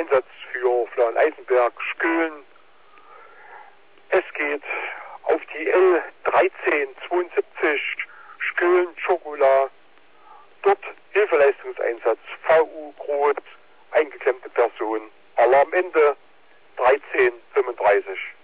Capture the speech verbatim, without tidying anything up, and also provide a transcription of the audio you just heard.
Einsatz für Florian Eisenberg, Sköln. Es geht auf die L dreizehn zweiundsiebzig Sköln, Schokola. Dort Hilfeleistungseinsatz, V U Groß, eingeklemmte Person. Alarmende dreizehn fünfunddreißig.